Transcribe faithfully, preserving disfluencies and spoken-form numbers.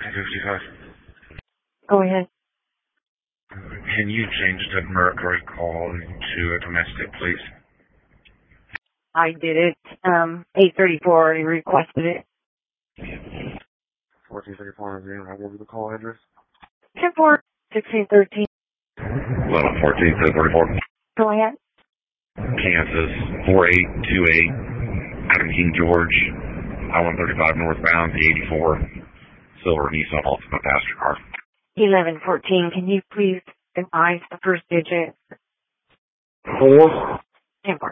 fifty-five. Go ahead. Can you change the Mercury call to a domestic, please? I did it. Um, eight thirty-four, I requested it. fourteen thirty-four, I'll give you the call address. ten four, sixteen thirteen. eleven fourteen, seven forty-four. Go ahead. Kansas, four eight two eight. Out of King George. I one thirty-five northbound, the eighty-four. Silver Nissan Altima passenger car. eleven fourteen, can you please advise the first digit? Four. ten four.